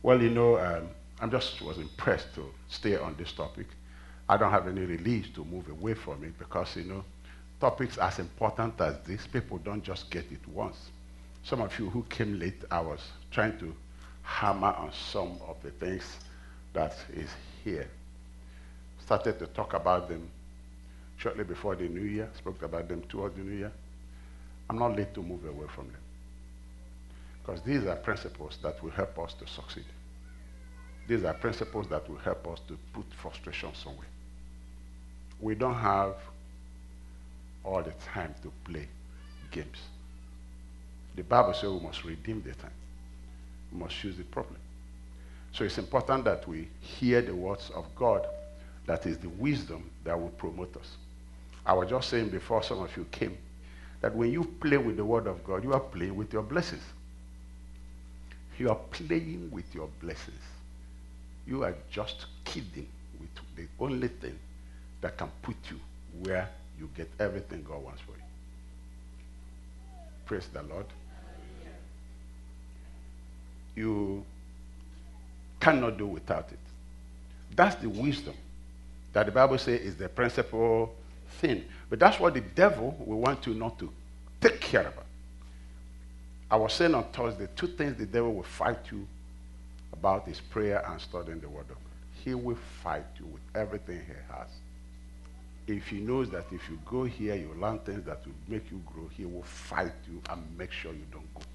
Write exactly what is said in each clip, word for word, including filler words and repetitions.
Well, you know, um, I just was impressed to stay on this topic. I don't have any release to move away from it because, you know, topics as important as this, people don't just get it once. Some of you who came late, I was trying to hammer on some of the things that is here. Started to talk about them shortly before the new year, spoke about them towards the new year. I'm not late to move away from them. Because these are principles that will help us to succeed. These are principles that will help us to put frustration somewhere. We don't have all the time to play games. The Bible says we must redeem the time. We must use it properly. So it's important that we hear the words of God. That is the wisdom that will promote us. I was just saying before some of you came, that when you play with the word of God, you are playing with your blessings. You are playing with your blessings. You are just kidding with the only thing that can put you where you get everything God wants for you. Praise the Lord. You cannot do without it. That's the wisdom that the Bible says is the principal thing. But that's what the devil will want you not to take care about. I was saying on Thursday, two things the devil will fight you about is prayer and studying the word of God. He will fight you with everything he has. If he knows that if you go here, you learn things that will make you grow, he will fight you and make sure you don't go.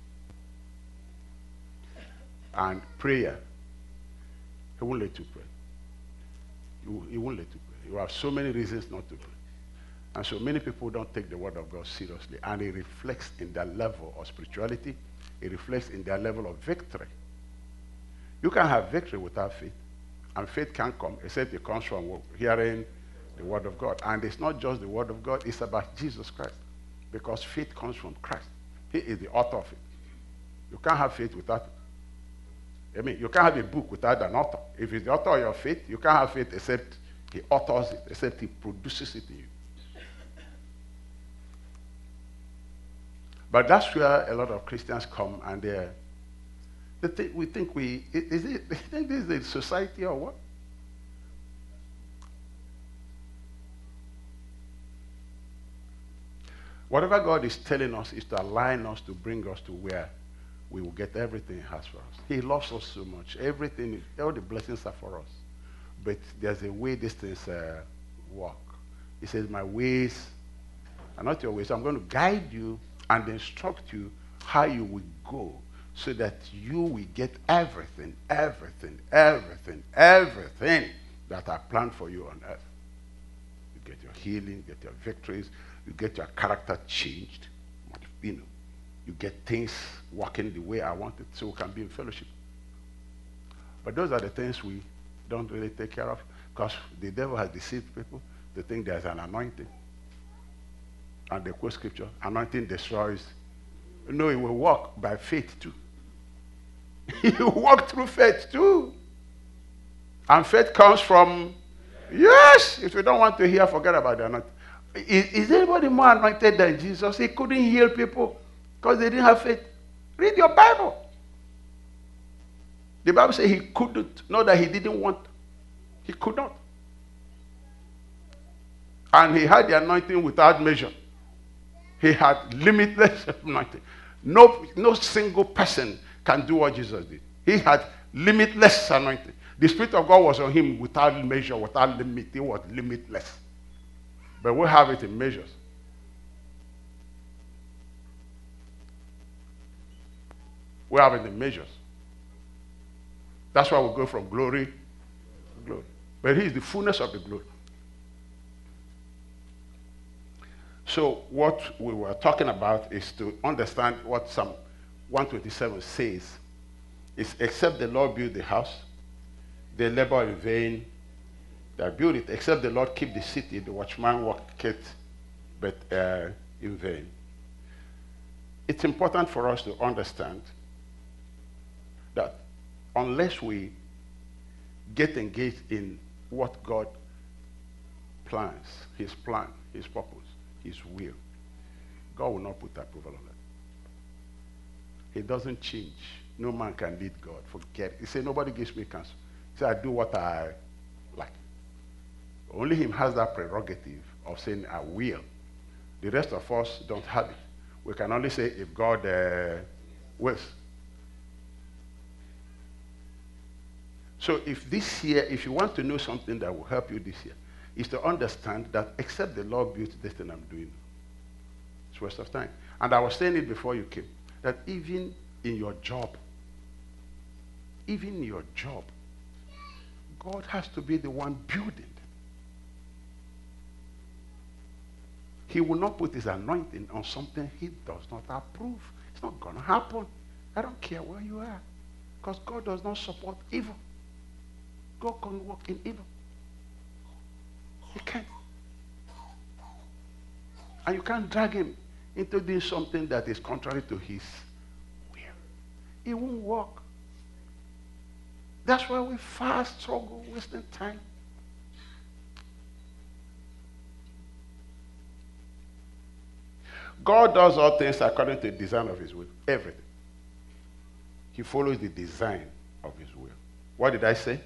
And prayer, he won't let you pray. He won't let you pray. You have so many reasons not to pray. And so many people don't take the word of God seriously. And it reflects in their level of spirituality. It reflects in their level of victory. You can have victory without faith. And faith can't come except it comes from hearing the word of God. And it's not just the word of God. It's about Jesus Christ. Because faith comes from Christ. He is the author of it. You can't have faith without it. I mean, you can't have a book without an author. If it's the author of your faith, you can't have faith except he authors it, except he produces it in you. But that's where a lot of Christians come and they're, they think, we think we, is it, they think this is a society or what? Whatever God is telling us is to align us to bring us to where we will get everything he has for us. He loves us so much. Everything, all the blessings are for us. But there's a way these things uh, work. He says, my ways are not your ways. So I'm going to guide you and instruct you how you will go so that you will get everything, everything, everything, everything that I planned for you on earth. You get your healing, get your victories, you get your character changed. You know, you get things working the way I want it so we can be in fellowship. But those are the things we don't really take care of because the devil has deceived people to think there's an anointing. And they quote scripture, anointing destroys. No, it will work by faith too. It will work through faith too. And faith comes from, yes, if you don't want to hear, forget about the anointing. Is, is anybody more anointed than Jesus? He couldn't heal people because they didn't have faith. Read your Bible. The Bible says he couldn't. Not that he didn't want. He could not. And he had the anointing without measure. He had limitless anointing. No, no single person can do what Jesus did. He had limitless anointing. The Spirit of God was on him without measure, without limit. He was limitless. But we have it in measures. We have it in measures. That's why we go from glory to glory. But he is the fullness of the glory. So what we were talking about is to understand what Psalm one twenty-seven says. Is except the Lord build the house, they labor in vain that build it. Except the Lord keep the city, the watchman worketh but uh, in vain. It's important for us to understand that unless we get engaged in what God plans, his plan, his purpose, his will, God will not put approval on it. He doesn't change No man can lead God. Forget it. He said, nobody gives me counsel. He said, I do what I like. Only him has that prerogative of saying, I will. The rest of us don't have it. We can only say, if God uh, wills. So if this year, if you want to know something that will help you this year, is to understand that except the Lord built this thing I'm doing, it's waste of time. And I was saying it before you came, that even in your job, even in your job, God has to be the one building. He will not put his anointing on something he does not approve. It's not going to happen. I don't care where you are. Because God does not support evil. God can work in evil. He can't. And you can't drag him into doing something that is contrary to his will. It won't work. That's why we fast, struggle, wasting time. God does all things according to the design of his will. Everything. He follows the design of his will. What did I say?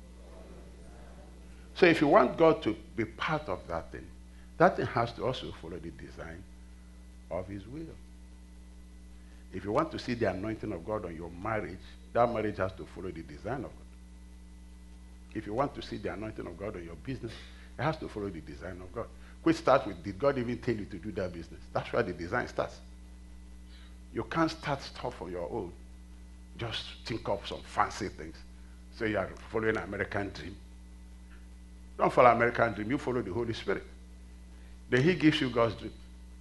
So if you want God to be part of that thing, that thing has to also follow the design of his will. If you want to see the anointing of God on your marriage, that marriage has to follow the design of God. If you want to see the anointing of God on your business, it has to follow the design of God. Quit start with, did God even tell you to do that business? That's where the design starts. You can't start stuff on your own. Just think of some fancy things. So you are following an American dream. Don't follow American dream. You follow the Holy Spirit. Then he gives you God's dream.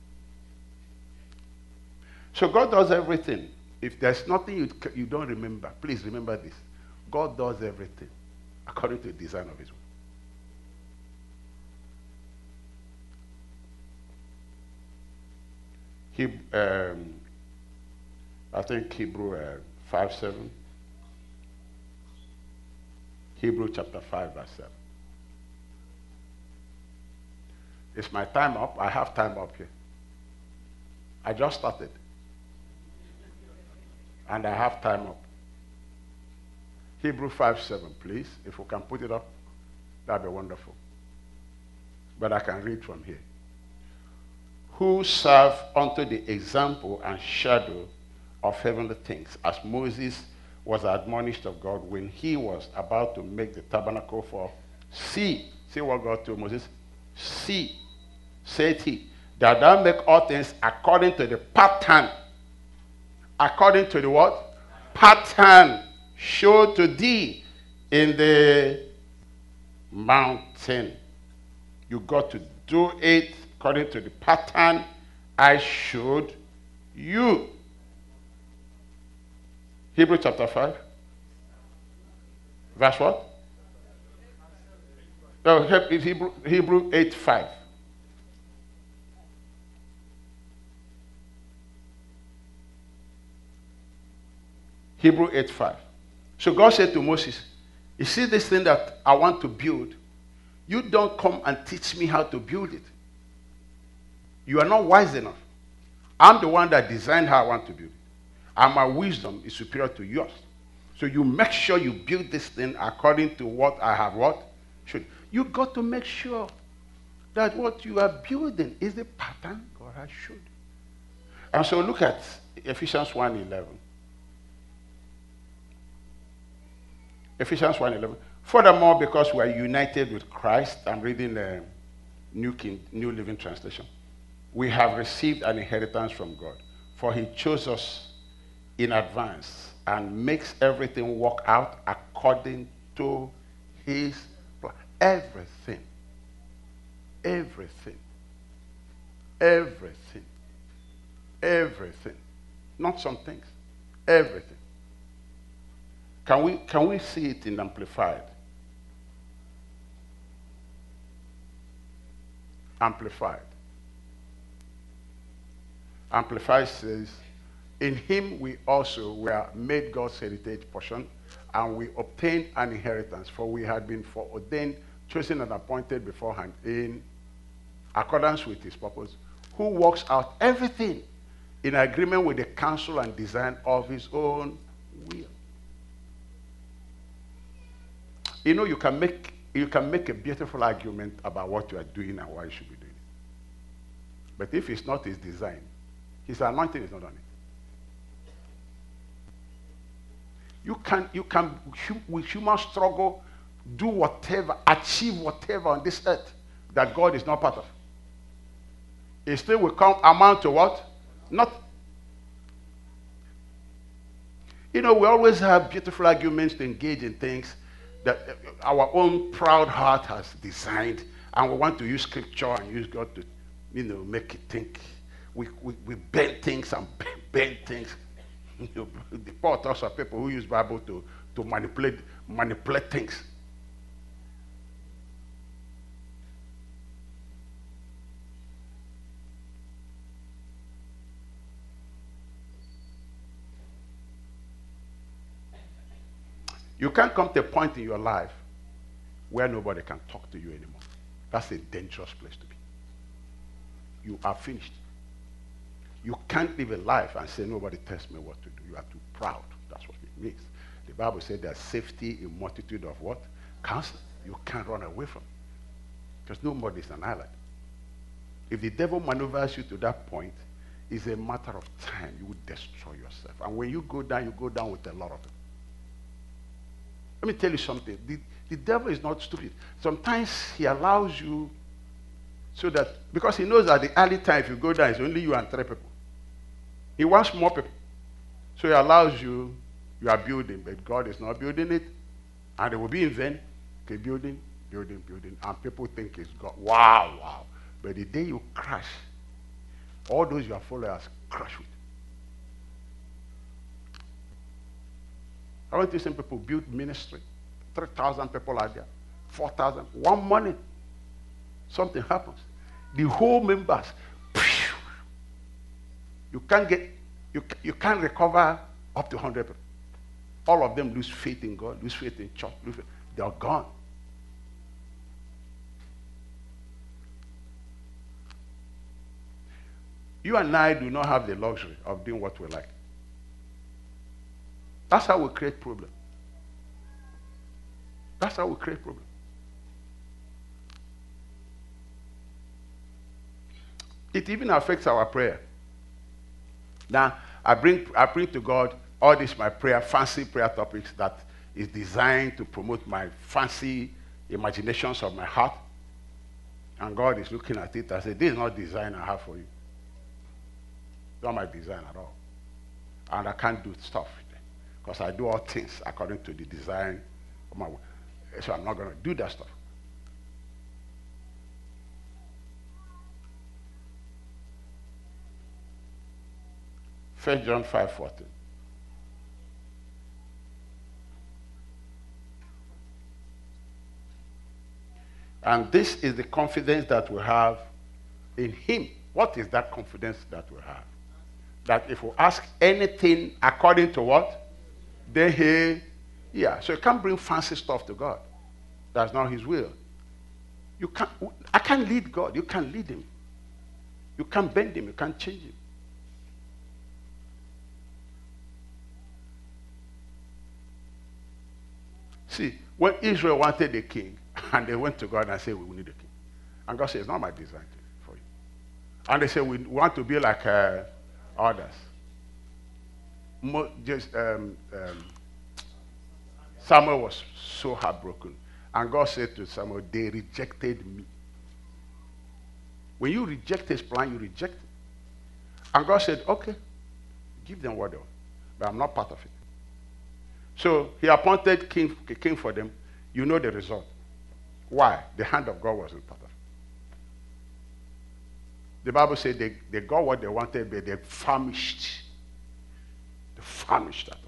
So God does everything. If there's nothing you, you don't remember, please remember this. God does everything according to the design of his will. He, um, I think Hebrew uh, five seven. Hebrew chapter five verse seven. Is my time up? I have time up here. I just started. And I have time up. Hebrew five seven, please. If we can put it up, that'd be wonderful. But I can read from here. Who serve unto the example and shadow of heavenly things, as Moses was admonished of God when he was about to make the tabernacle for see. See what God told Moses? See, said he, that thou make all things according to the pattern. According to the what? Pattern showed to thee in the mountain. You got to do it according to the pattern I showed you. Hebrew chapter five. Verse what? No, Hebrew, Hebrew eight five. Hebrew eight five. So God said to Moses, you see this thing that I want to build? You don't come and teach me how to build it. You are not wise enough. I'm the one that designed how I want to build it. And my wisdom is superior to yours. So you make sure you build this thing according to what I have what? Should. You got to make sure that what you are building is the pattern God has showed. And so look at Ephesians one eleven. Ephesians one eleven. Furthermore, because we are united with Christ, I'm reading the New King, New Living Translation. We have received an inheritance from God, for he chose us in advance and makes everything work out according to his plan. Everything. Everything. Everything. Everything. Not some things. Everything. Can we, can we see it in Amplified? Amplified. Amplified says, in him we also were made God's heritage portion, and we obtained an inheritance, for we had been foreordained, chosen and appointed beforehand in accordance with his purpose, who works out everything in agreement with the counsel and design of his own will. You know, you can make you can make a beautiful argument about what you are doing and why you should be doing it. But if it's not his design, his anointing is not on it. You can, you can, with human struggle, do whatever, achieve whatever on this earth that God is not part of. It still will come amount to what? Not. You know, we always have beautiful arguments to engage in things that our own proud heart has designed, and we want to use scripture and use God to, you know, make it think. We, we, we bend things and bend things. You know, the Paul talks of people who use Bible to, to manipulate, manipulate things. You can't come to a point in your life where nobody can talk to you anymore. That's a dangerous place to be. You are finished. You can't live a life and say, nobody tells me what to do. You are too proud. That's what it means. The Bible said there's safety in multitude of what? Counsel. You can't run away from it. Because nobody is an island. If the devil maneuvers you to that point, it's a matter of time. You will destroy yourself. And when you go down, you go down with a lot of it. Let me tell you something. The, the devil is not stupid. Sometimes he allows you so that, because he knows at the early time, if you go down, it's only you and three people. He wants more people. So he allows you, you are building, but God is not building it. And it will be in vain. Okay, building, building, building. And people think it's God. Wow, wow. But the day you crash, all those your followers crash with. I want to see people build ministry. three thousand people are there. four thousand. One morning, something happens. The whole members, you can't get, you, you can't recover up to one hundred people. All of them lose faith in God, lose faith in church. Lose faith. They are gone. You and I do not have the luxury of doing what we like. That's how we create problems. That's how we create problems. It even affects our prayer. Now, I bring, I bring to God all these my prayer, fancy prayer topics that is designed to promote my fancy imaginations of my heart. And God is looking at it and says, this is not design I have for you. It's not my design at all. And I can't do stuff. Because I do all things according to the design of my way. So I'm not going to do that stuff. First John five fourteen. And this is the confidence that we have in him. What is that confidence that we have? That if we ask anything according to what? Then he, yeah. So you can't bring fancy stuff to God. That's not his will. You can't, I can't lead God. You can't lead him. You can't bend him. You can't change him. See, when Israel wanted a king, and they went to God and said, we need a king. And God said, it's not my design for you. And they said, we want to be like uh, others. Mo just um, um, Samuel was so heartbroken. And God said to Samuel, they rejected me. When you reject his plan, you reject it. And God said, okay, give them what they want. But I'm not part of it. So he appointed king, a king for them. You know the result. Why? The hand of God wasn't part of it. The Bible said they, they got what they wanted, but they famished. They famished at it.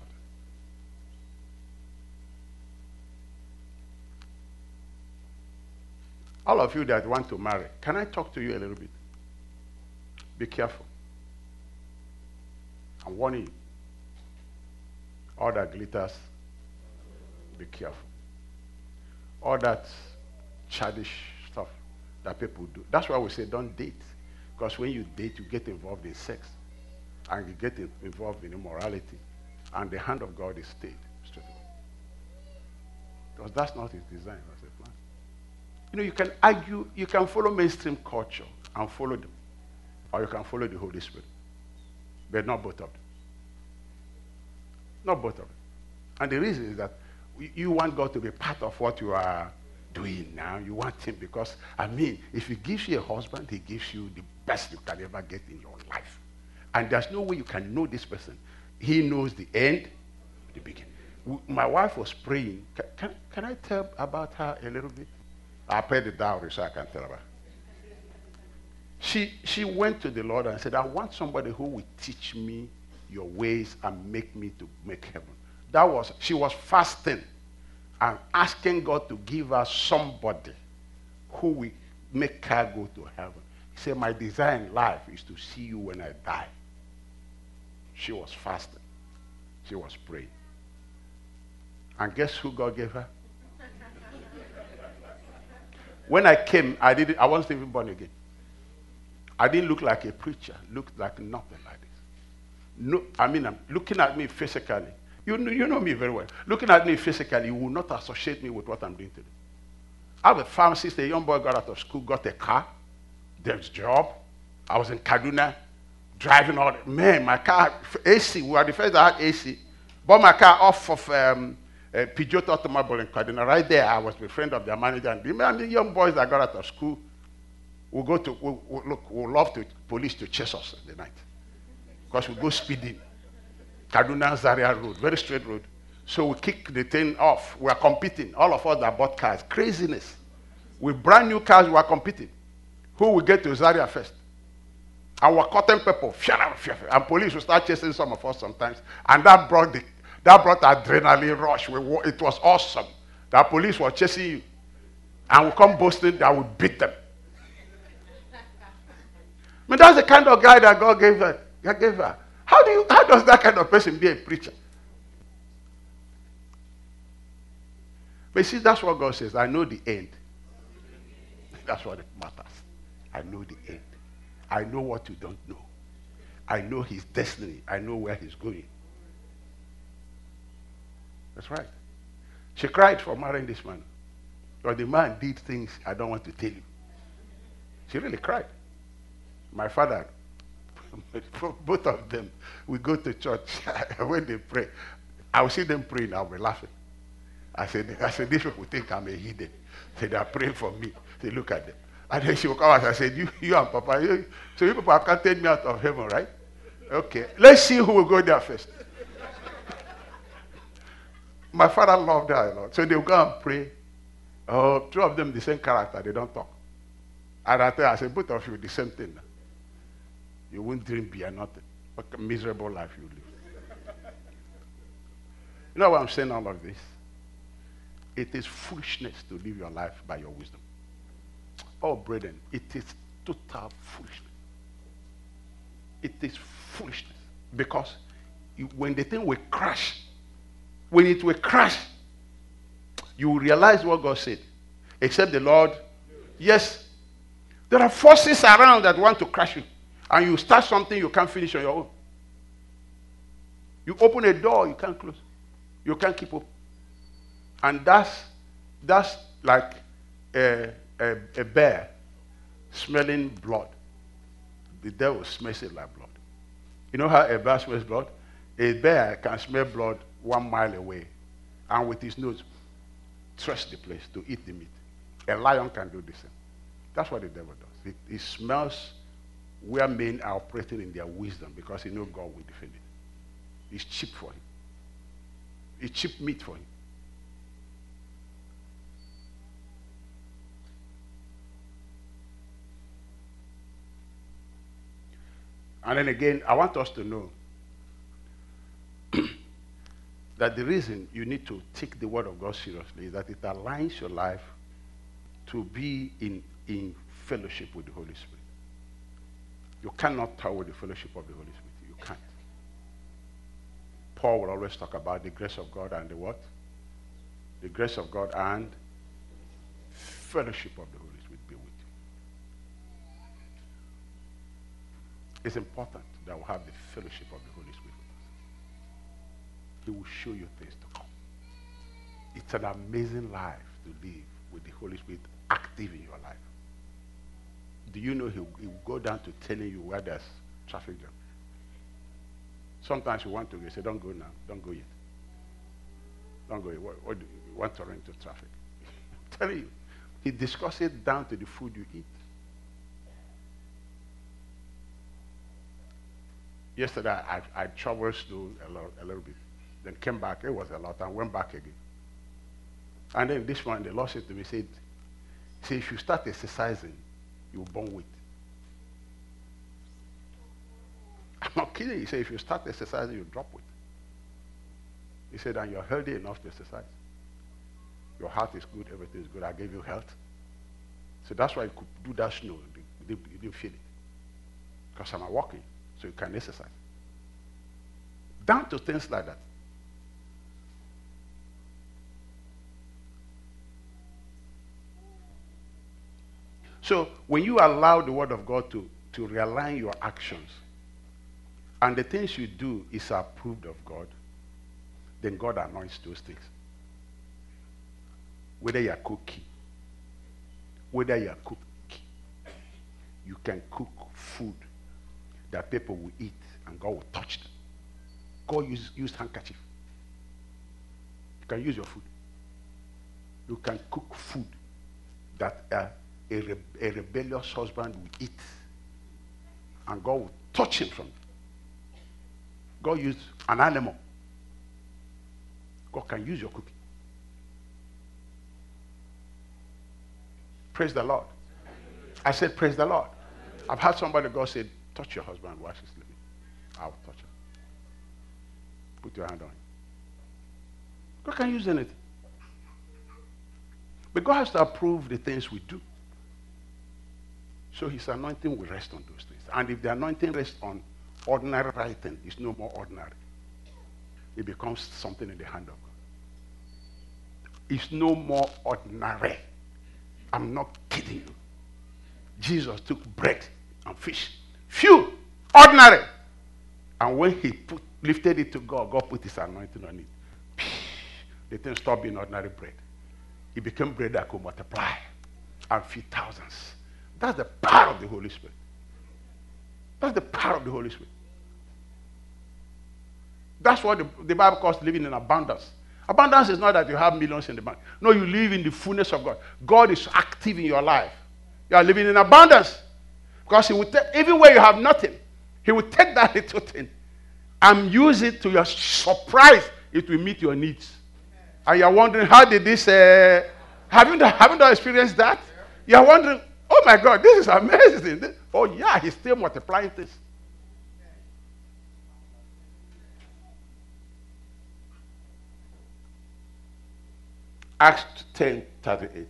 All of you that want to marry, can I talk to you a little bit? Be careful. I'm warning you. All that glitters, be careful. All that childish stuff that people do. That's why we say don't date. Because when you date, you get involved in sex. And you get involved in immorality. and the hand of God is stayed straight away. Because that's not his design as a plan. You know, you can argue, you can follow mainstream culture and follow them. Or you can follow the Holy Spirit. But not both of them. Not both of them. And the reason is that you want God to be part of what you are doing now. You want him because, I mean, if he gives you a husband, he gives you the best you can ever get in your life. And there's no way you can know this person. He knows the end, the beginning. My wife was praying. Can, can, can I tell about her a little bit? I paid the dowry so I can tell about her. She, she went to the Lord and said, I want somebody who will teach me your ways and make me to make heaven. That was, she was fasting and asking God to give her somebody who will make her go to heaven. He said, my desire in life is to see you when I die. She was fasting. She was praying. And guess who God gave her? When I came, I didn't, I wasn't even born again. I didn't look like a preacher. Looked like nothing like this. No, I mean, I'm looking at me physically. You know, you know me very well. Looking at me physically, you will not associate me with what I'm doing today. I have a pharmacist, a young boy got out of school, got a car, there's a job. I was in Kaduna, driving all the, man, my car, A C, we were the first that had A C. Bought my car off of um, uh, Peugeot Automobile in Kaduna. Right there, I was the friend of their manager. And the, and the young boys that got out of school, we go to, we, we, look, we love to police to chase us at the night. Because we go speeding. Kaduna Zaria Road, very straight road. So we kick the thing off. We are competing. All of us that bought cars. Craziness. With brand new cars, we are competing. Who will get to Zaria first? Our cotton pepper. And police will start chasing some of us sometimes. And that brought the that brought adrenaline rush. We, it was awesome. The police were chasing you. And we come boasting that we beat them. I mean, that's the kind of guy that God gave her. God gave her. How do you? How does that kind of person be a preacher? But you see, that's what God says. I know the end. That's what it matters. I know the end. I know what you don't know. I know his destiny. I know where he's going. That's right. She cried for marrying this man. But the man did things I don't want to tell you. She really cried. My father, both of them, we go to church. When they pray, I will see them praying, I'll be laughing. I said, I said, these people think I'm a heathen. They are praying for me. They look at them. And then she will come out and say, you, you and Papa, you, so you people have counted me out of heaven, right? Okay, let's see who will go there first. My father loved her a lot. So they will go and pray. Oh, two of them the same character, they don't talk. And I tell her, I said, both of you the same thing. You won't drink beer, nothing. What a miserable life you live. You know why I'm saying all of this? It is foolishness to live your life by your wisdom. Oh, brethren, it is total foolishness. It is foolishness. Because you, when the thing will crash, when it will crash, you will realize what God said. Except the Lord. Yes, there are forces around that want to crash you. And you start something you can't finish on your own. You open a door you can't close. You can't keep open. And that's, that's like a, a, a bear smelling blood. The devil smells it like blood. You know how a bear smells blood? A bear can smell blood one mile away and with his nose trust the place to eat the meat. A lion can do the same. That's what the devil does. It, it smells where men are operating in their wisdom because he knows God will defend it. It's cheap for him. It's cheap meat for him. And then again, I want us to know that the reason you need to take the word of God seriously is that it aligns your life to be in, in fellowship with the Holy Spirit. You cannot tell with the fellowship of the Holy Spirit. You can't. Paul will always talk about the grace of God and the what? The grace of God and fellowship of the Holy Spirit be with you. It's important that we have the fellowship of the Holy Spirit with us. He will show you things to come. It's an amazing life to live with the Holy Spirit active in your life. Do you know he will, he will go down to telling you where there's traffic jam? Sometimes you want to go, say, don't go now, don't go yet. Don't go yet. What, what do you want to run into traffic? I'm telling you, he discusses it down to the food you eat. Yesterday, I, I traveled slow a, lot, a little bit. Then came back, it was a lot, and went back again. And then this one, the Lord said to me, said, say, if you start exercising, you will burn weight. I'm not kidding. He said, if you start exercising, you drop weight. He said, and you're healthy enough to exercise. Your heart is good, everything is good. I gave you health. So that's why you could do that snow. You didn't, you didn't feel it. Because I'm walking, so you can exercise. Down to things like that. So when you allow the word of God to, to realign your actions, and the things you do is approved of God, then God anoints those things. Whether you're cooking, whether you're cooking, you can cook food that people will eat and God will touch them. God use, use handkerchief. You can use your food. You can cook food that uh, a, re a rebellious husband will eat and God will touch him from it. God used an animal. God can use your cooking. Praise the Lord. I said, praise the Lord. I've had somebody, God said, touch your husband while she's sleeping. I will touch her. Put your hand on him. God can use anything. But God has to approve the things we do. So his anointing will rest on those things. And if the anointing rests on ordinary writing, it's no more ordinary. It becomes something in the hand of God. It's no more ordinary. I'm not kidding you. Jesus took bread and fish. Phew! Ordinary. And when he put, lifted it to God, God put his anointing on it. The thing stopped being ordinary bread. It became bread that could multiply and feed thousands. That's the power of the Holy Spirit. That's the power of the Holy Spirit. That's what the, the Bible calls living in abundance. Abundance is not that you have millions in the bank. No, you live in the fullness of God. God is active in your life. You are living in abundance. Because he will take, even where you have nothing, he will take that little thing and use it to your surprise. It will meet your needs. And you're wondering, how did this, uh, haven't, haven't you experienced that? You're wondering, oh my God, this is amazing. This, oh yeah, he's still multiplying this. Acts ten thirty-eight.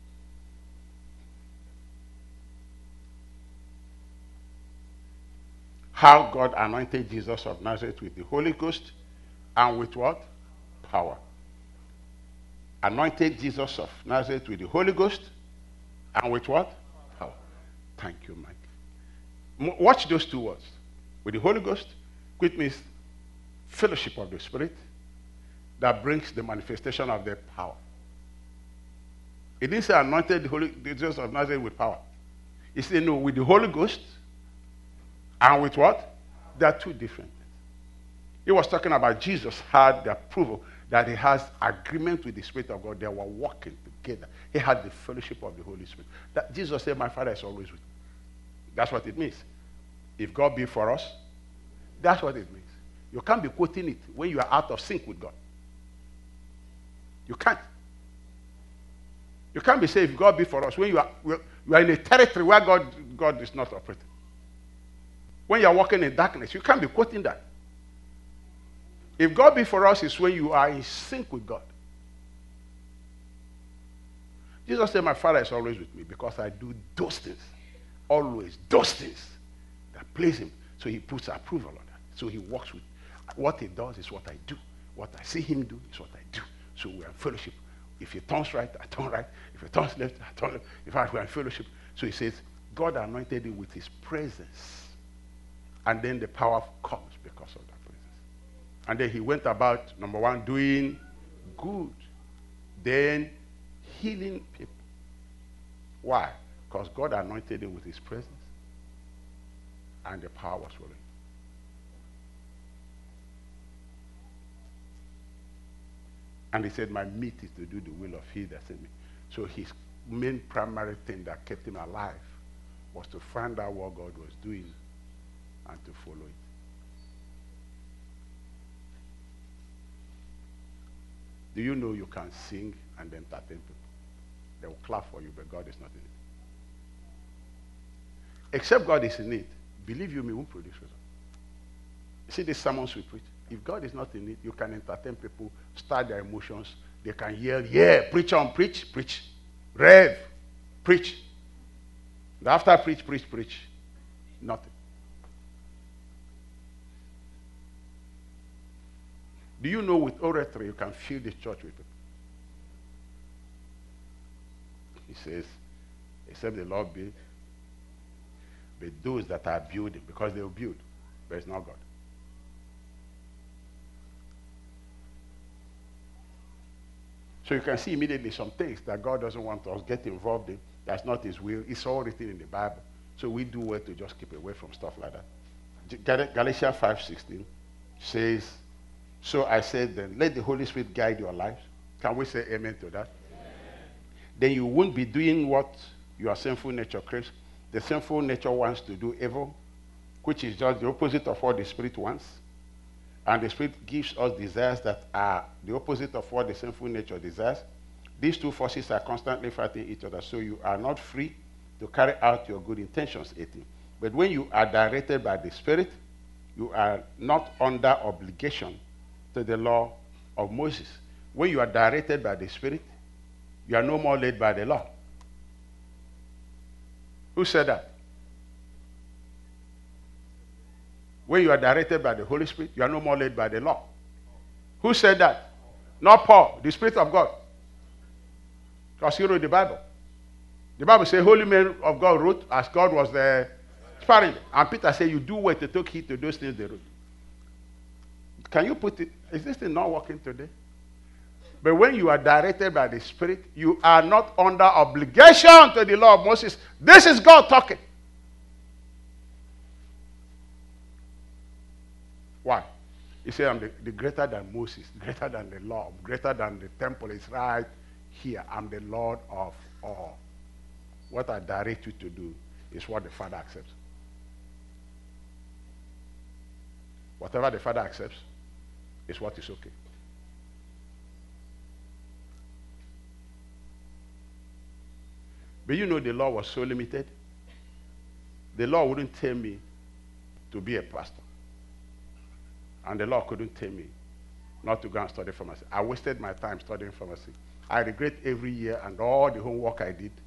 How God anointed Jesus of Nazareth with the Holy Ghost and with what? Power. Anointed Jesus of Nazareth with the Holy Ghost and with what? Power. Thank you, Mike. Watch those two words. With the Holy Ghost, which means fellowship of the Spirit that brings the manifestation of their power. It didn't say anointed the Holy Jesus of Nazareth with power. It said no, with the Holy Ghost and with what? They are two different things. He was talking about Jesus had the approval that he has agreement with the Spirit of God. They were walking together. He had the fellowship of the Holy Spirit. That Jesus said, my Father is always with me. That's what it means. If God be for us, that's what it means. You can't be quoting it when you are out of sync with God. You can't. You can't be saying, if God be for us, when you are, you are in a territory where God, God is not operating. When you are walking in darkness, you can't be quoting that. If God be for us, is when you are in sync with God. Jesus said, my Father is always with me because I do those things. Always those things that please him. So he puts approval on that. So he walks with. What he does is what I do. What I see him do is what I do. So we are in fellowship. If he turns right, I turn right. If he turns left, I turn left. In fact, we are in fellowship. So he says, God anointed him with his presence. And then the power comes because of that presence. And then he went about, number one, doing good. Then healing people. Why? Because God anointed him with his presence. And the power was with him. And he said, my meat is to do the will of he that sent me. So his main primary thing that kept him alive was to find out what God was doing and to follow it. Do you know you can sing and entertain people? They will clap for you, but God is not in it. Except God is in it, believe you me, won't produce results. See the sermons we preach? If God is not in it, you can entertain people, start their emotions. They can yell, yeah, preach on, preach, preach. Rev, preach. And after preach, preach, preach. Nothing. Do you know with oratory you can fill the church with people? He says, except the Lord build, but those that are building, because they will build, but it's not God. So you can see immediately some things that God doesn't want us to get involved in. That's not his will. It's all written in the Bible. So we do well to just keep away from stuff like that. Galatians five sixteen says, so I said then, let the Holy Spirit guide your lives. Can we say amen to that? Amen. Then you won't be doing what your sinful nature craves. The sinful nature wants to do evil, which is just the opposite of what the Spirit wants. And the Spirit gives us desires that are the opposite of what the sinful nature desires. These two forces are constantly fighting each other, so you are not free to carry out your good intentions, eighteen. But when you are directed by the Spirit, you are not under obligation to the law of Moses. When you are directed by the Spirit, you are no more led by the law. Who said that? When you are directed by the Holy Spirit, you are no more led by the law. Who said that? Not Paul, the Spirit of God. Because he wrote the Bible. The Bible says, holy men of God wrote as God was the sparing. And Peter said, you do well to take heed to those things they wrote. Can you put it? Is this thing not working today? But when you are directed by the Spirit, you are not under obligation to the law of Moses. This is God talking. Why? He said, I'm the, the greater than Moses, greater than the law, greater than the temple is right here. I'm the Lord of all. What I direct you to do is what the Father accepts. Whatever the Father accepts is what is okay. But you know the law was so limited. The law wouldn't tell me to be a pastor. And the law couldn't tell me not to go and study pharmacy. I wasted my time studying pharmacy. I regret every year and all the homework I did.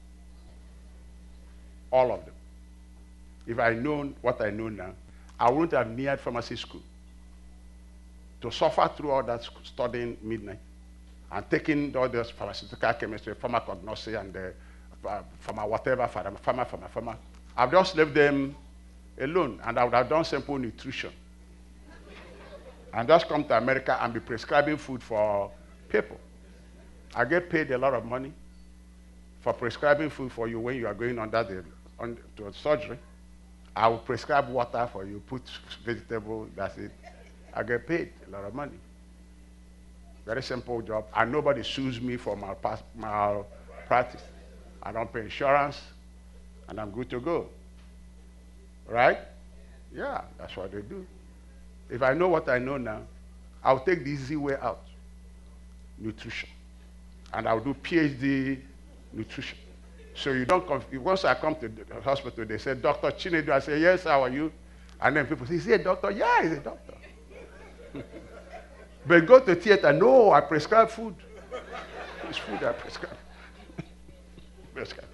All of them. If I had known what I know now, I wouldn't have neared pharmacy school. To suffer through all that studying midnight and taking all this pharmaceutical chemistry, pharmacognosy, and the uh, pharma whatever, pharma, pharma, pharma, pharma. I've just left them alone, and I would have done simple nutrition. And just come to America and be prescribing food for people. I get paid a lot of money for prescribing food for you when you are going under the on, to surgery. I will prescribe water for you, put vegetable, that's it. I get paid a lot of money. Very simple job. And nobody sues me for malpractice. I don't pay insurance, and I'm good to go. Right? Yeah, that's what they do. If I know what I know now, I'll take the easy way out. Nutrition. And I'll do PhD nutrition. So you don't come, once I come to the hospital, they say, Doctor Chinedu, I say, yes, how are you? And then people say, is he a doctor? Yeah, he's a doctor. But go to theater, no, I prescribe food. It's food I prescribe. prescribe.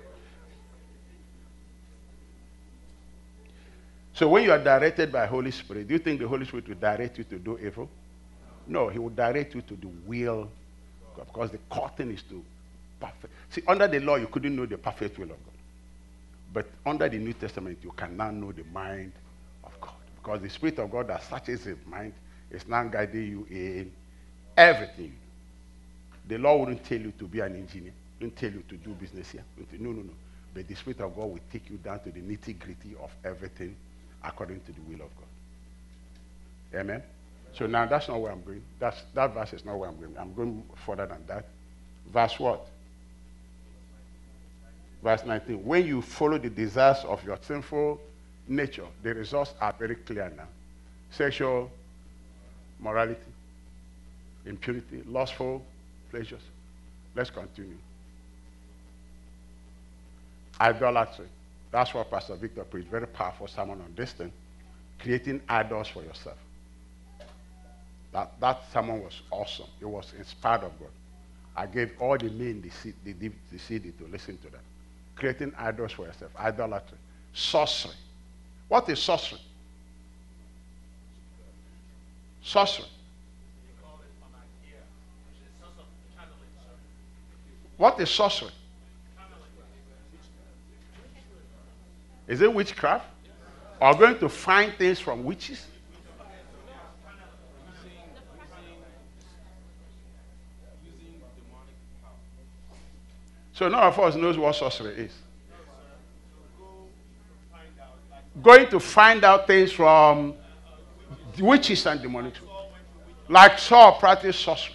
So when you are directed by Holy Spirit, do you think the Holy Spirit will direct you to do evil? No, he will direct you to the will of God, because the curtain is to perfect. See, under the law, you couldn't know the perfect will of God. But under the New Testament, you can now know the mind of God. Because the Spirit of God that searches his mind It's now guiding you in everything. The law wouldn't tell you to be an engineer, wouldn't tell you to do business here. No, no, no. But the Spirit of God will take you down to the nitty-gritty of everything according to the will of God. Amen? So now that's not where I'm going. That's, that verse is not where I'm going. I'm going further than that. Verse what? Verse nineteen. When you follow the desires of your sinful nature, the results are very clear now. Sexual morality, impurity, lustful pleasures. Let's continue. Idolatry. That's what Pastor Victor preached. Very powerful sermon on this thing. Creating idols for yourself. That, that sermon was awesome. It was inspired of God. I gave all the men the, C, the, the C D to listen to that. Creating idols for yourself. Idolatry. Sorcery. What is sorcery? Sorcery. What is sorcery? Is it witchcraft? Or going to find things from witches? So none of us knows what sorcery is. Going to find out things from witches and demonic. Like Saul practiced sorcery.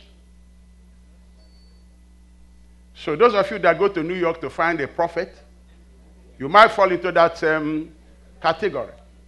So those of you that go to New York to find a prophet, you might fall into that um, category.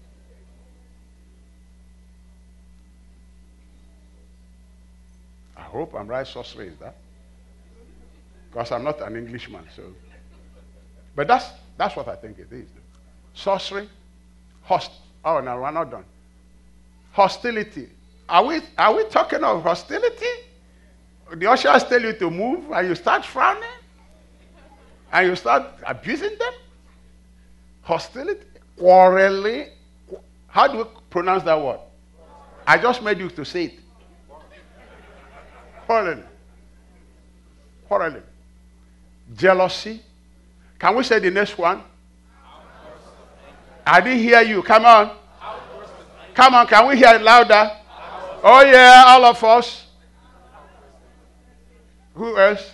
I hope I'm right. Sorcery is that. Because I'm not an Englishman, so. But that's that's what I think it is. Sorcery, host. Oh no, we're not done. Hostility. Are we are we talking of hostility? The ushers tell you to move, and you start frowning, and you start abusing them. Hostility, quarreling. How do we pronounce that word? I just made you to say it. Quarreling. Quarreling. Jealousy. Can we say the next one? I didn't hear you. Come on. Come on, can we hear it louder? Oh yeah, all of us. Who else?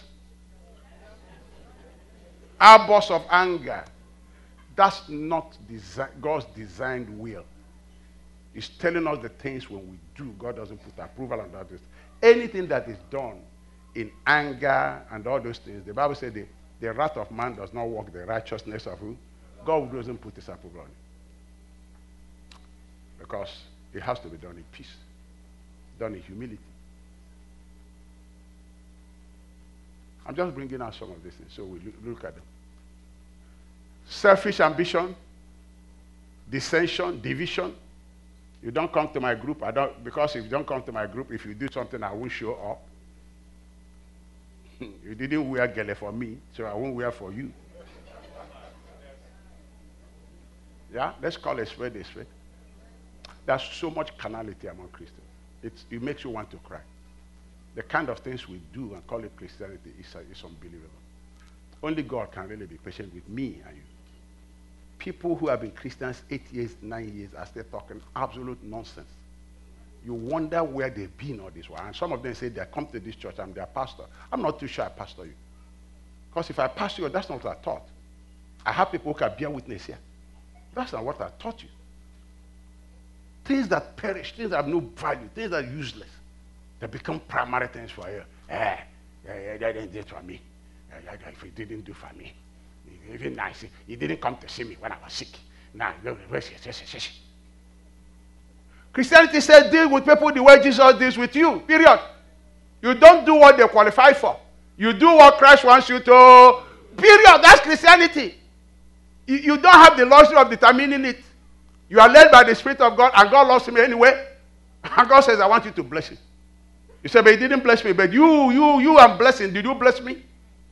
Outbursts of anger. That's not design, God's designed will. He's telling us the things when we do. God doesn't put approval on that. Anything that is done in anger and all those things, the Bible says the, the wrath of man does not work the righteousness of who? God doesn't put his approval on it. Because it has to be done in peace, done in humility. I'm just bringing out some of these things so we look at them. Selfish ambition, dissension, division. You don't come to my group, I don't, because if you don't come to my group, if you do something, I won't show up. You didn't wear gele for me, so I won't wear for you. Yeah, let's call it spade a spade. There's so much carnality among Christians. It's, it makes you want to cry. The kind of things we do and call it Christianity is, is unbelievable. Only God can really be patient with me and you. People who have been Christians eight years, nine years are still talking absolute nonsense. You wonder where they've been all this while. And some of them say they come to this church, I'm their pastor. I'm not too sure I pastor you. Because if I pastor you, that's not what I taught. I have people who can bear witness here. That's not what I taught you. Things that perish, things that have no value, things that are useless, they become primary things for you. Eh, yeah, yeah, that didn't do it for me. Yeah, yeah, yeah, if he didn't do for me. Even nice. He didn't come to see me when I was sick. Now, where's he? Christianity says deal with people the way Jesus deals with you. Period. You don't do what they qualify for. You do what Christ wants you to. Period. That's Christianity. You, you don't have the luxury of determining it. You are led by the Spirit of God, and God loves me anyway. And God says, I want you to bless him. You say, but he didn't bless me. But you, you, you I'm blessing. Did you bless me?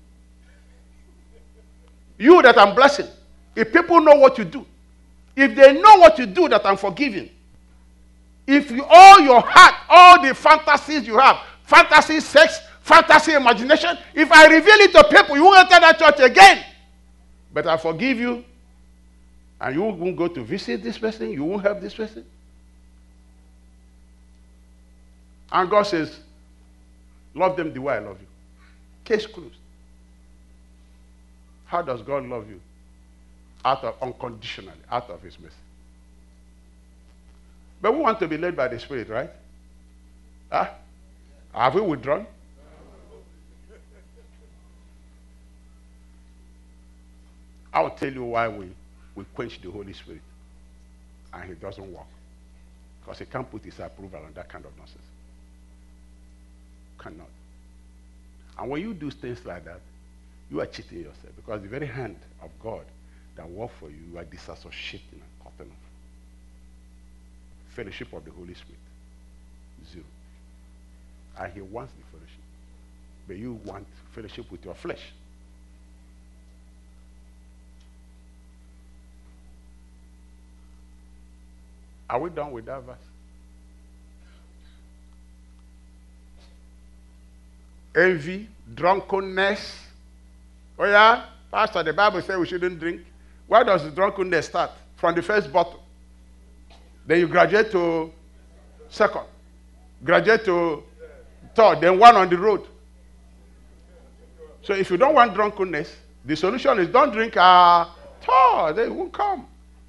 You that I'm blessing. If people know what you do, if they know what you do that I'm forgiving, if you, all your heart, all the fantasies you have, fantasy sex, fantasy imagination, if I reveal it to people, you won't enter that church again. But I forgive you, and you won't go to visit this person, you won't help this person. And God says, love them the way I love you. Case closed. How does God love you? Out of, unconditionally, out of his mercy. But we want to be led by the Spirit, right? Huh? Have we withdrawn? I'll tell you why we, we quench the Holy Spirit and he doesn't work. Because he can't put his approval on that kind of nonsense. Cannot. And when you do things like that, you are cheating yourself. Because the very hand of God that works for you, you are disassociating and cutting off. Fellowship of the Holy Spirit. Zero. And he wants the fellowship. But you want fellowship with your flesh. Are we done with that verse? Envy, drunkenness. Oh yeah? Pastor, the Bible says we shouldn't drink. Where does the drunkenness start? From the first bottle. Then you graduate to second. Graduate to third. Then one on the road. So if you don't want drunkenness, the solution is don't drink at all. They won't come.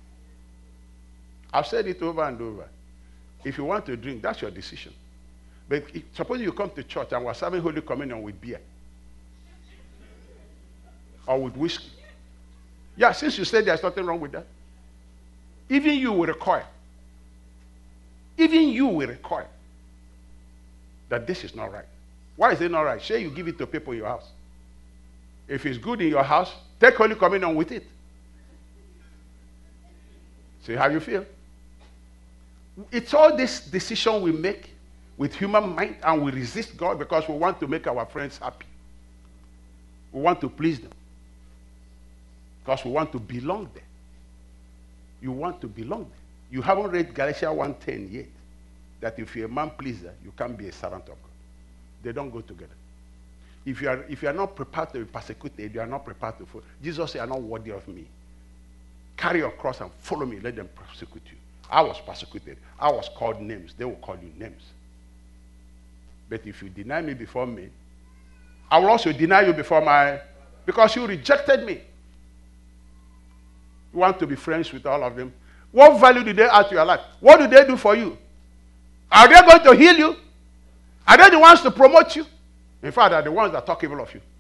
I've said it over and over. If you want to drink, that's your decision. But if, suppose you come to church and we're serving Holy Communion with beer. Or with whiskey. Yeah, since you said there's nothing wrong with that. Even you will recoil. Even you will recoil. That this is not right. Why is it not right? Say you give it to people in your house. If it's good in your house, take Holy Communion with it. See how you feel? It's all this decision we make with human mind, and we resist God because we want to make our friends happy. We want to please them. Because we want to belong there. You want to belong there. You haven't read Galatians one ten yet. That if you're a man pleaser, you can't be a servant of God. They don't go together. If you are, if you are not prepared to be persecuted, you are not prepared to follow. Jesus said, you are not worthy of me. Carry your cross and follow me. Let them persecute you. I was persecuted. I was called names. They will call you names. But if you deny me before me, I will also deny you before my... Because you rejected me. You want to be friends with all of them. What value do they add to your life? What do they do for you? Are they going to heal you? Are they the ones to promote you? In fact, they're the ones that talk evil of you.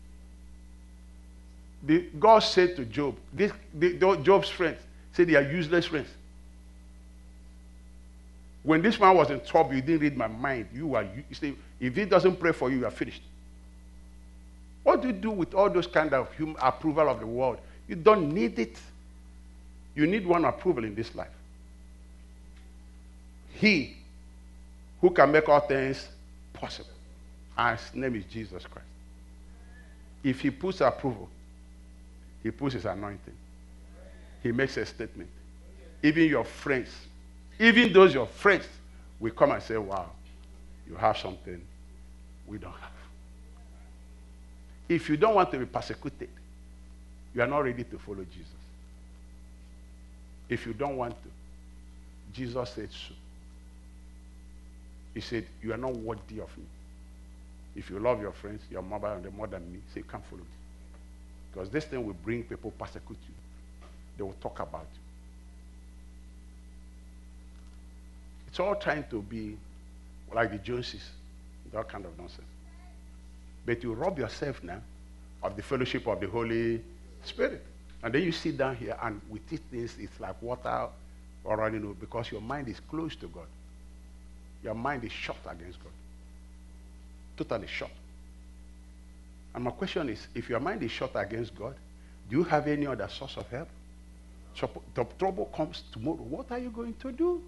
The, God said to Job, this, the, the, Job's friends said they are useless friends. When this man was in trouble, you didn't read my mind. You are, you say, if he doesn't pray for you, you are finished. What do you do with all those kind of human approval of the world? You don't need it. You need one approval in this life. He who can make all things possible. And his name is Jesus Christ. If he puts approval, he puts his anointing. He makes a statement. Even your friends, even those your friends will come and say, wow, you have something we don't have. If you don't want to be persecuted, you are not ready to follow Jesus. If you don't want to, Jesus said so. He said, you are not worthy of me. If you love your friends, your mother and the more than me, say, come follow me. Because this thing will bring people persecute you. They will talk about you. It's all trying to be like the Joneses, that kind of nonsense. But you rob yourself now of the fellowship of the Holy Spirit. And then you sit down here and with these things, it's like water or running over because your mind is close to God. Your mind is shut against God. Totally shut. And my question is, if your mind is shut against God, do you have any other source of help? So the trouble comes tomorrow. What are you going to do?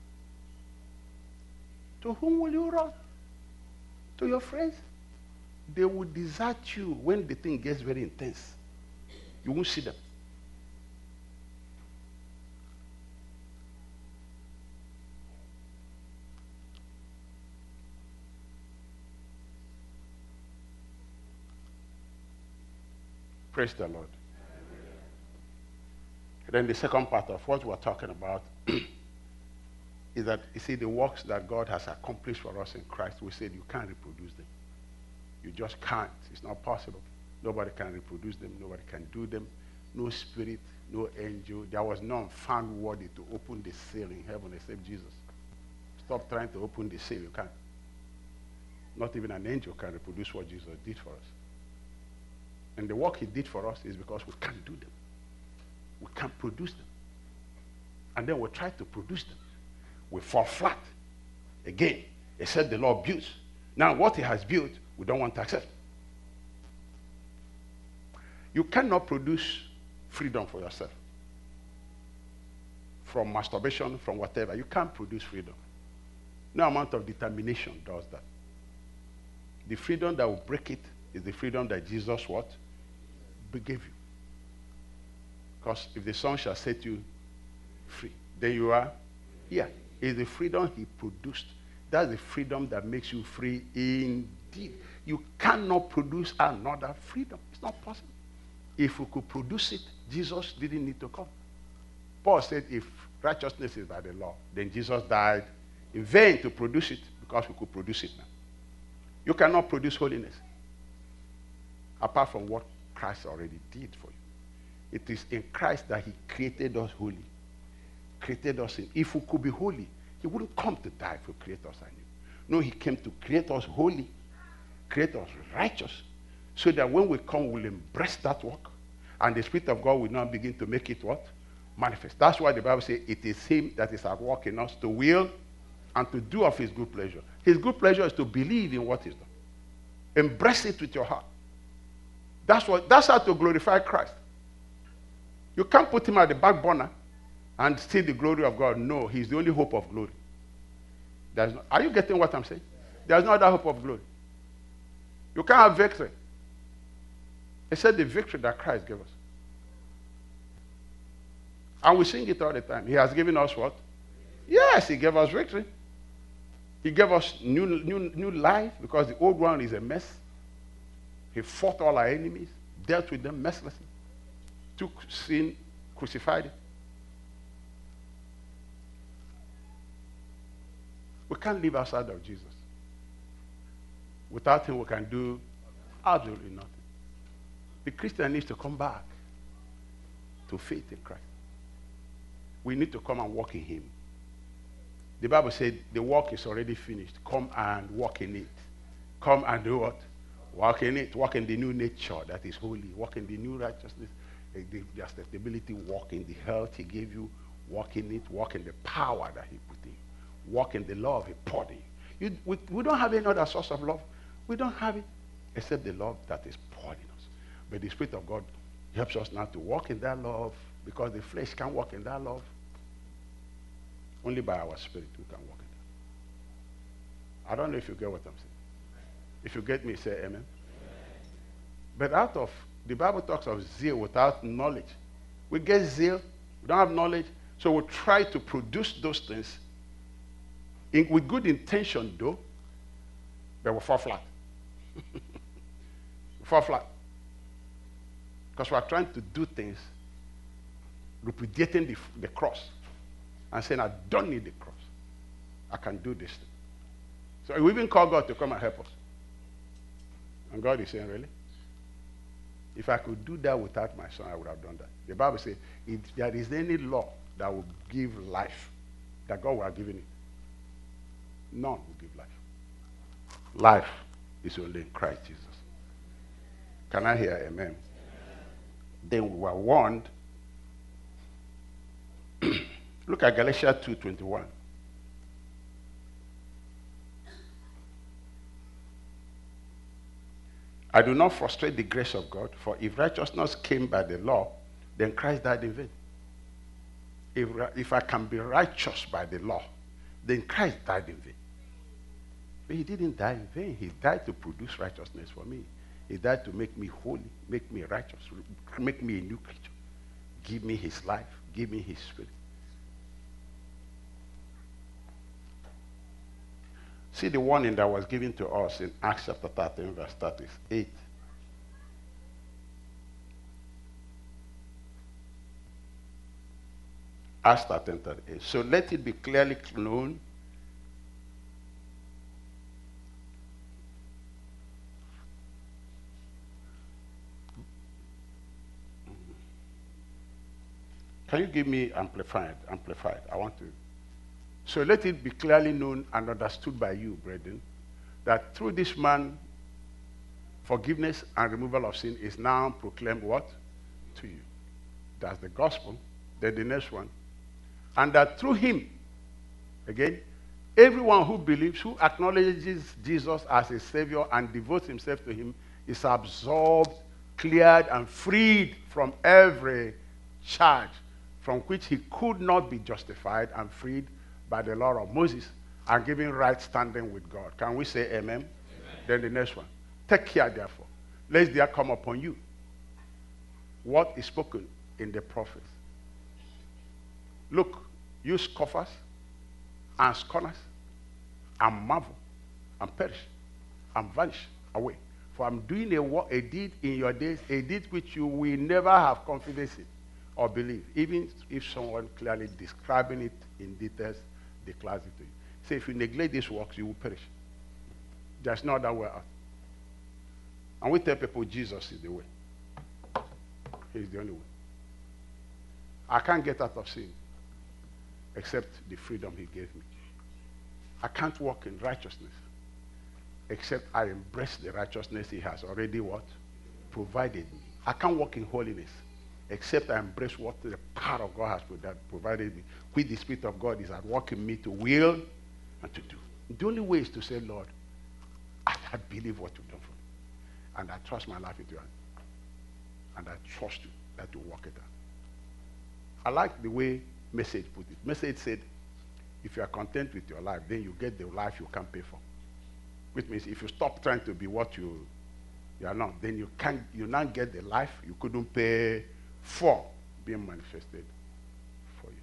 To whom will you run? To your friends? They will desert you when the thing gets very intense. You won't see them. Praise the Lord. Then the second part of what we're talking about is that, you see, the works that God has accomplished for us in Christ, we said you can't reproduce them. You just can't. It's not possible. Nobody can reproduce them. Nobody can do them. No spirit, no angel. There was none found worthy to open the seal in heaven except Jesus. Stop trying to open the seal. You can't. Not even an angel can reproduce what Jesus did for us. And the work he did for us is because we can't do them. We can't produce them. And then we try to produce them. We fall flat. Again, except the Lord builds. Now, what he has built, we don't want to accept. You cannot produce freedom for yourself. From masturbation, from whatever. You can't produce freedom. No amount of determination does that. The freedom that will break it is the freedom that Jesus what? Gave you. Because if the Son shall set you free, then you are here. It's the freedom he produced. That's the freedom that makes you free indeed. You cannot produce another freedom. It's not possible. If we could produce it, Jesus didn't need to come. Paul said if righteousness is by the law, then Jesus died in vain to produce it because we could produce it now. You cannot produce holiness apart from what Christ already did for you. It is in Christ that he created us holy. Created us in. If we could be holy, he wouldn't come to die to create us anew. No, he came to create us holy, create us righteous, so that when we come, we'll embrace that work. And the Spirit of God will now begin to make it what? Manifest. That's why the Bible says it is him that is at work in us to will and to do of his good pleasure. His good pleasure is to believe in what he's done. Embrace it with your heart. That's what. That's how to glorify Christ. You can't put him at the back burner and see the glory of God. No, he's the only hope of glory. There's no, are you getting what I'm saying? There's no other hope of glory. You can't have victory except the victory that Christ gave us. And we sing it all the time. He has given us what? Yes, he gave us victory. He gave us new, new, new life because the old one is a mess. He fought all our enemies, dealt with them mercilessly, took sin, crucified it. We can't live outside of Jesus. Without him, we can do absolutely nothing. The Christian needs to come back to faith in Christ. We need to come and walk in him. The Bible said the work is already finished. Come and walk in it. Come and do what? Walk in it. Walk in the new nature that is holy. Walk in the new righteousness, the, the acceptability. Walk in the health he gave you. Walk in it. Walk in the power that he put in you. Walk in the love he poured in you. you we, we don't have any other source of love. We don't have it except the love that is poured in us. But the Spirit of God helps us now to walk in that love because the flesh can't walk in that love. Only by our spirit we can walk in that. I don't know if you get what I'm saying. If you get me, say amen. Amen. But out of, the Bible talks of zeal without knowledge. We get zeal, we don't have knowledge, so we try to produce those things in, with good intention though, but we fall flat. We fall flat. Because we are trying to do things repudiating the, the cross and saying, I don't need the cross. I can do this thing. So we even call God to come and help us. And God is saying, really? If I could do that without my son, I would have done that. The Bible says, if there is any law that will give life, that God would have given it, none will give life. Life is only in Christ Jesus. Can I hear amen? Amen. Then we were warned. Look at Galatians two twenty-one. I do not frustrate the grace of God, for if righteousness came by the law, then Christ died in vain. If, if I can be righteous by the law, then Christ died in vain. But he didn't die in vain. He died to produce righteousness for me. He died to make me holy, make me righteous, make me a new creature. Give me his life, give me his spirit. See the warning that was given to us in Acts chapter thirteen, verse thirty-eight. Acts thirteen thirty-eight. So let it be clearly known Can you give me amplified? Amplified. I want to. So let it be clearly known and understood by you, brethren, that through this man, forgiveness and removal of sin is now proclaimed what? To you. That's the gospel. Then the next one. And that through him, again, everyone who believes, who acknowledges Jesus as a savior and devotes himself to him is absorbed, cleared, and freed from every charge from which he could not be justified, and freed by the law of Moses and given right standing with God. Can we say amen? Amen? Then the next one. Take care, therefore, lest there come upon you what is spoken in the prophets. Look, you scoffers and scorners, and marvel, and perish, and vanish away. For I'm doing a, work, a deed in your days, a deed which you will never have confidence in or believe, even if someone clearly describing it in details declares it to you. Say, if you neglect these works, you will perish. There's no other way out. And we tell people Jesus is the way. He's the only way. I can't get out of sin except the freedom he gave me. I can't walk in righteousness except I embrace the righteousness he has already what? Provided me. I can't walk in holiness except I embrace what the power of God has provided me, which the Spirit of God is at work in me to will and to do. The only way is to say, Lord, I, I believe what you've done for me. And I trust my life into your hand. And I trust you that you work it out. I like the way Message put it. Message said, if you are content with your life, then you get the life you can't pay for. Which means if you stop trying to be what you, you are not, then you can't, you now get the life you couldn't pay for being manifested for you.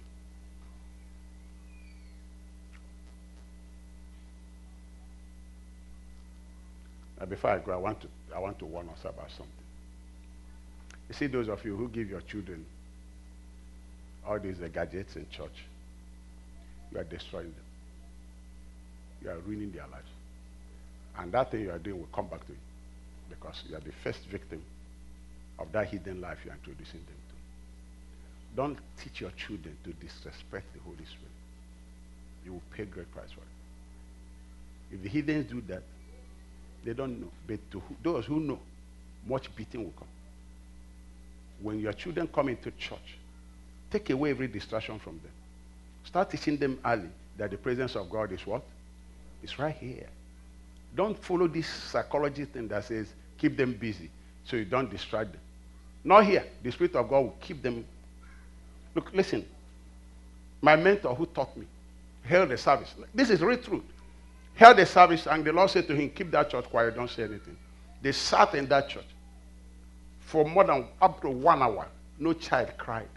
Now before I go, I want to I want to warn us about something. You see, those of you who give your children all these uh, gadgets in church, you are destroying them. You are ruining their lives. And that thing you are doing will come back to you, because you are the first victim of that hidden life you are introducing them to. Don't teach your children to disrespect the Holy Spirit. You will pay great price for it. If the heathens do that, they don't know. But to who, those who know, much beating will come. When your children come into church, take away every distraction from them. Start teaching them early that the presence of God is what? It's right here. Don't follow this psychology thing that says keep them busy so you don't distract them. Not here. The Spirit of God will keep them. Look, listen. My mentor who taught me held a service. This is real truth. Held a service, and the Lord said to him, keep that church quiet, don't say anything. They sat in that church for more than up to one hour. No child cried.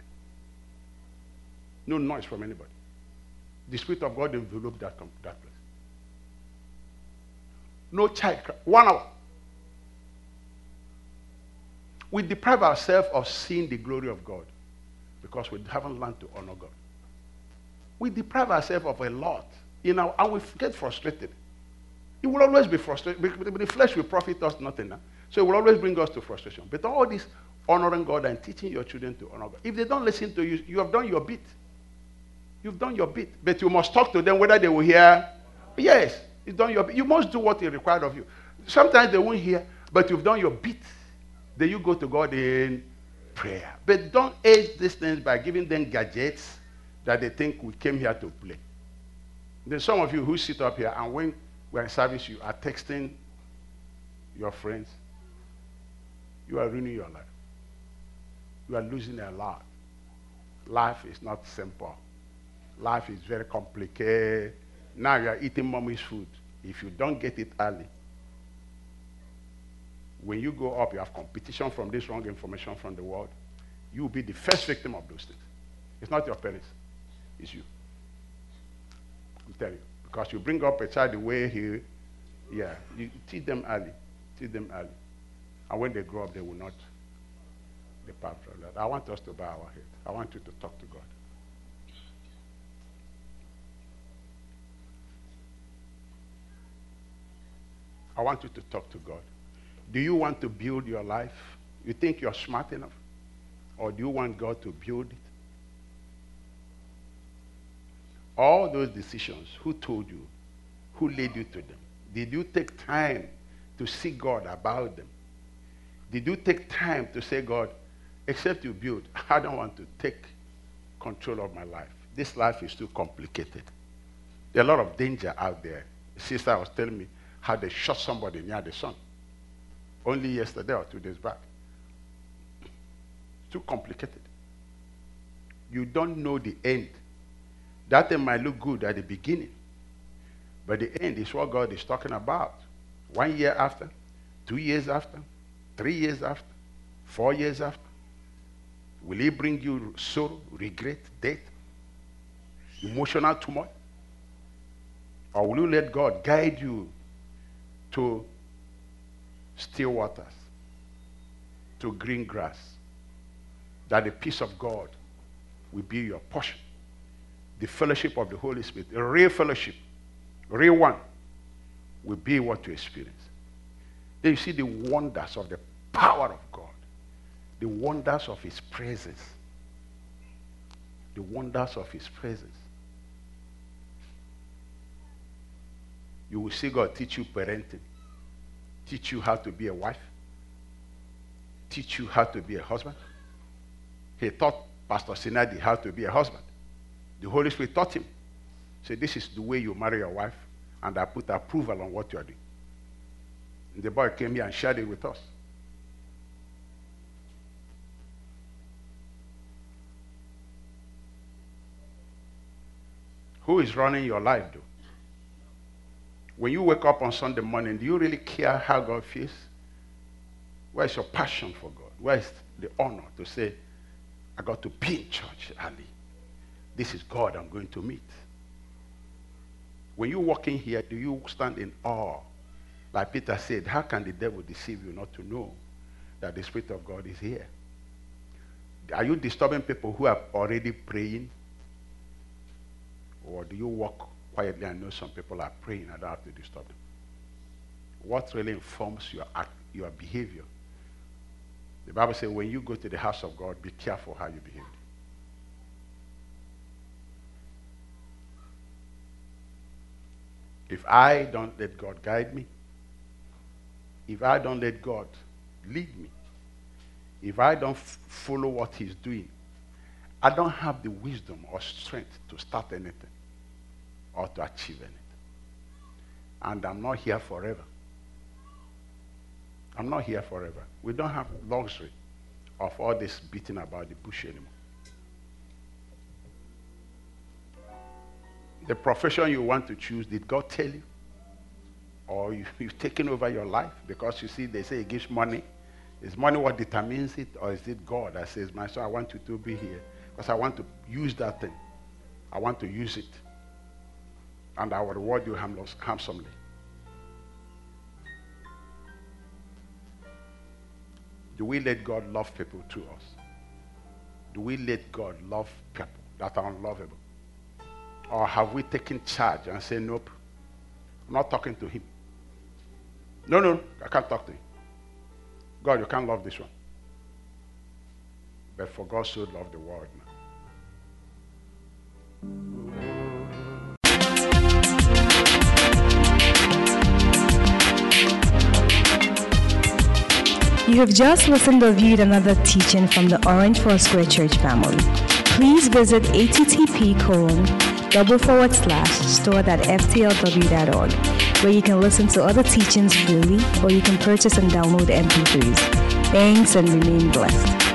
No noise from anybody. The Spirit of God enveloped that, that place. No child cried. One hour. We deprive ourselves of seeing the glory of God because we haven't learned to honor God. We deprive ourselves of a lot, you know, and we get frustrated. It will always be frustrated. The flesh will profit us nothing. Now. So it will always bring us to frustration. But all this honoring God and teaching your children to honor God, if they don't listen to you, you have done your bit. You've done your bit. But you must talk to them whether they will hear. Yes, you've done your bit. You must do what is required of you. Sometimes they won't hear, but you've done your bit. Then you go to God in prayer. But don't aid these things by giving them gadgets that they think we came here to play. There's some of you who sit up here, and when we're in service, you are texting your friends. You are ruining your life. You are losing a lot. Life is not simple. Life is very complicated. Now you are eating mommy's food. If you don't get it early, when you go up, you have competition from this wrong information from the world. You will be the first victim of those things. It's not your parents. It's you. I'm telling you. Because you bring up a child the way he, yeah, you teach them early. Teach them early. And when they grow up, they will not depart from that. I want us to bow our head. I want you to talk to God. I want you to talk to God. Do you want to build your life? You think you're smart enough? Or do you want God to build it? All those decisions, who told you? Who led you to them? Did you take time to seek God about them? Did you take time to say, God, except you build, I don't want to take control of my life. This life is too complicated. There are a lot of danger out there. A sister was telling me how they shot somebody near the sun. Only yesterday or two days back. It's too complicated. You don't know the end. That thing might look good at the beginning, but the end is what God is talking about. One year after, two years after, three years after, four years after. Will it bring you sorrow, regret, death, emotional turmoil? Or will you let God guide you to still waters, to green grass, that the peace of God will be your portion? The fellowship of the Holy Spirit, a real fellowship, a real one, will be what you experience. Then you see the wonders of the power of God, the wonders of his presence, the wonders of his presence. You will see God teach you parenting, teach you how to be a wife, teach you how to be a husband. He taught Pastor Sinadi how to be a husband. The Holy Spirit taught him. Say, this is the way you marry your wife, and I put approval on what you are doing. And the boy came here and shared it with us. Who is running your life, though? When you wake up on Sunday morning, do you really care how God feels? Where is your passion for God? Where is the honor to say, I got to be in church early? This is God I'm going to meet. When you walk in here, do you stand in awe? Like Peter said, how can the devil deceive you not to know that the Spirit of God is here? Are you disturbing people who are already praying? Or do you walk quietly and know some people are praying and don't have to disturb them? What really informs your act, your behavior? The Bible says when you go to the house of God, be careful how you behave. If I don't let God guide me, if I don't let God lead me, if I don't f- follow what he's doing, I don't have the wisdom or strength to start anything or to achieve anything. And I'm not here forever. I'm not here forever. We don't have luxury of all this beating about the bush anymore. The profession you want to choose, did God tell you? Or you, you've taken over your life? Because you see, they say it gives money. Is money what determines it? Or is it God that says, my son, I want you to be here because I want to use that thing. I want to use it. And I will reward you handsomely. Do we let God love people through us? Do we let God love people that are unlovable? Or have we taken charge and said, nope, I'm not talking to him. No, no, I can't talk to him. God, you can't love this one. But for God so loved the world now. You have just listened or viewed another teaching from the Orange Foursquare Church family. Please visit http colon double forward slash store.ftlw.org, where you can listen to other teachings freely, or you can purchase and download M P threes. Thanks and remain blessed.